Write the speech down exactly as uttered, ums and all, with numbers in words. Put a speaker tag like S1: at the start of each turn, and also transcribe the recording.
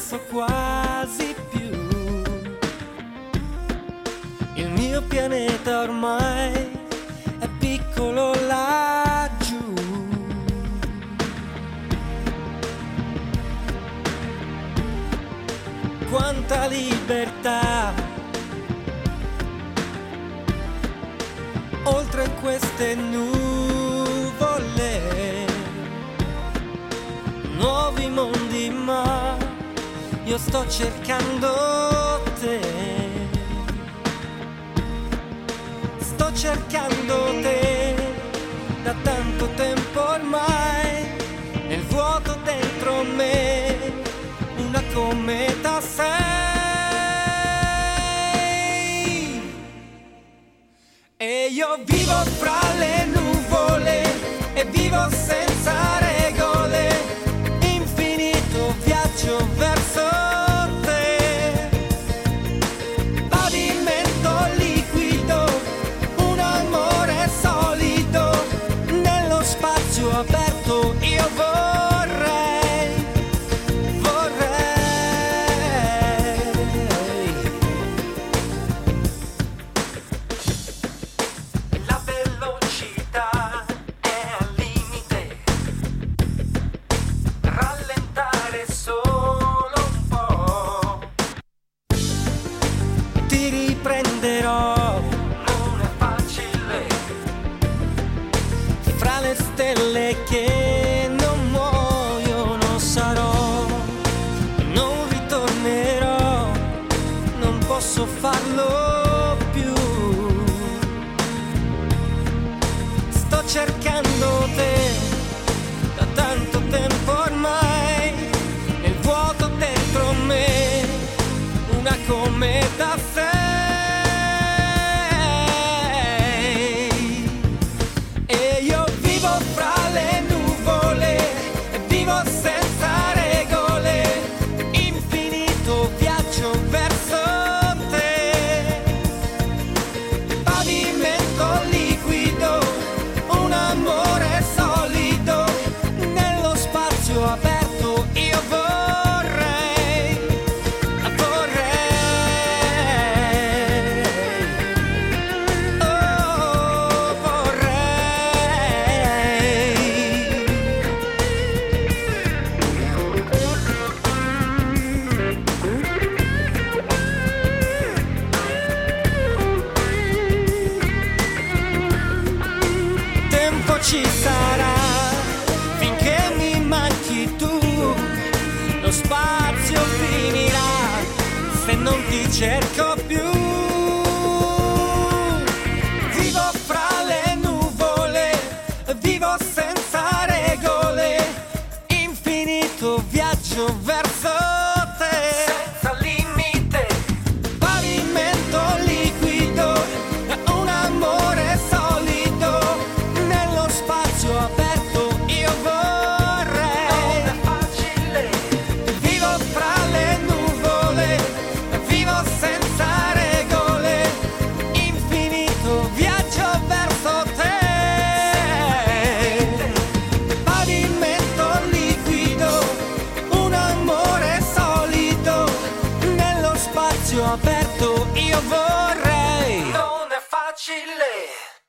S1: so quasi più. Il mio pianeta ormai è piccolo laggiù. Quanta libertà oltre queste nuvole, nuovi mondi, ma io sto cercando te, sto cercando te da tanto tempo ormai, nel vuoto dentro me, una cometa sei, e io vivo fra le nuvole e vivo senza regole, infinito viaggio verso te, pavimento liquido, un amore solido, nello spazio aperto io vorrei, vorrei. La velocità è al limite, rallentare solo un po', ti riprenderò, non è facile, fra le stelle che non muoiono sarò, non ritornerò, non posso farlo più, sto cercando te da tanto tempo ormai, nel vuoto dentro me, una cometa sei, e io vivo fra le nuvole e vivo senza regole, infinito viaggio verso te, pavimento liquido, un amore solido, nello spazio aperto io vorrei, vorrei, oh vorrei. Tempo ci sarà finché mi manchi tu, lo spazio finirà se non ti cerco più. Vivo fra le nuvole, vivo senza regole, infinito viaggio verso te, senza limite, pavimento liquido, un amore solido, nello spazio aperto io vorrei, non è facile, vivo fra le nuvole, vivo senza regole, infinito viaggio verso te, pavimento liquido, un amore solido, nello spazio aperto io vorrei, non è facile.